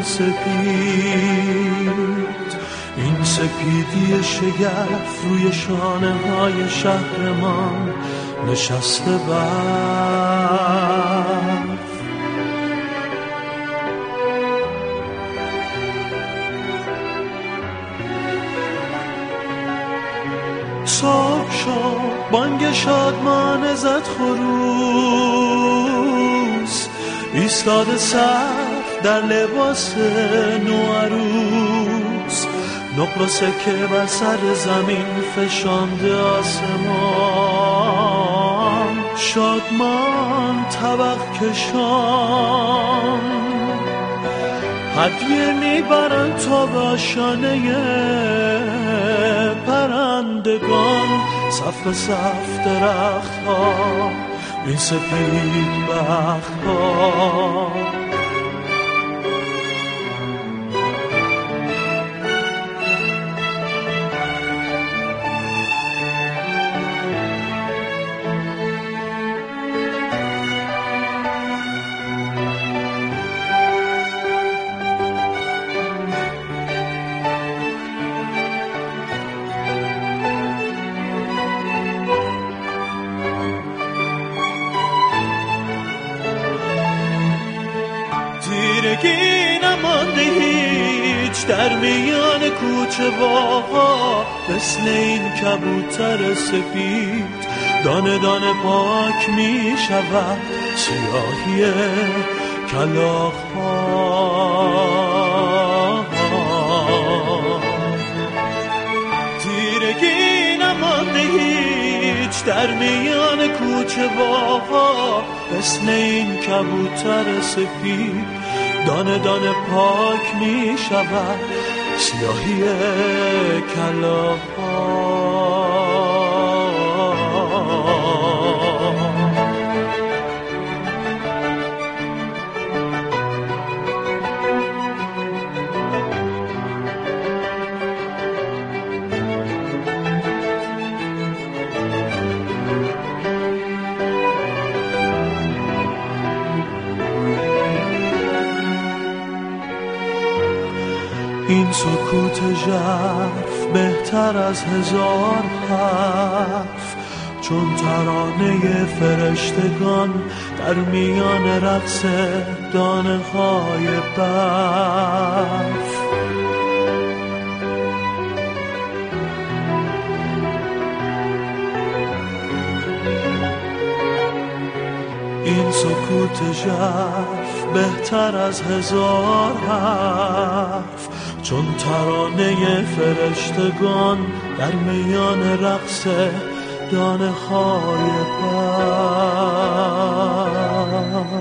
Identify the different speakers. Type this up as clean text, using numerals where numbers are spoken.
Speaker 1: سپید، این سپیدی شگرف روی شانه های شهرمان نشسته برف. صبح شد بانگ شادمانه زد خروس، ایستاده صف در لباس نوعروس، نقل و سکه بر سر زمین فشانده آسمان، شادمان طبق کشان هدیه میبرن تا به آشانه پرندگان. صف صف درخت ها، این سپید بخت ها، تیرگی نمانده هیچ در میان کوچه واها، مثل این کبوتر سپید دانه دانه پاک می شود سیاهی کلاغ ها. تیرگی نمانده هیچ در میان کوچه واها، مثل این کبوتر سپید دانه دانه پاک می شود سیاهی کلاغ ها. این سکوت ژرف بهتر از هزار حرف، چون ترانه فرشتگان در میان رقص دانه های برف. این سکوت ژرف بهتر از هزار حرف، چون ترانه فرشتگان در میان رقص دانه های برف.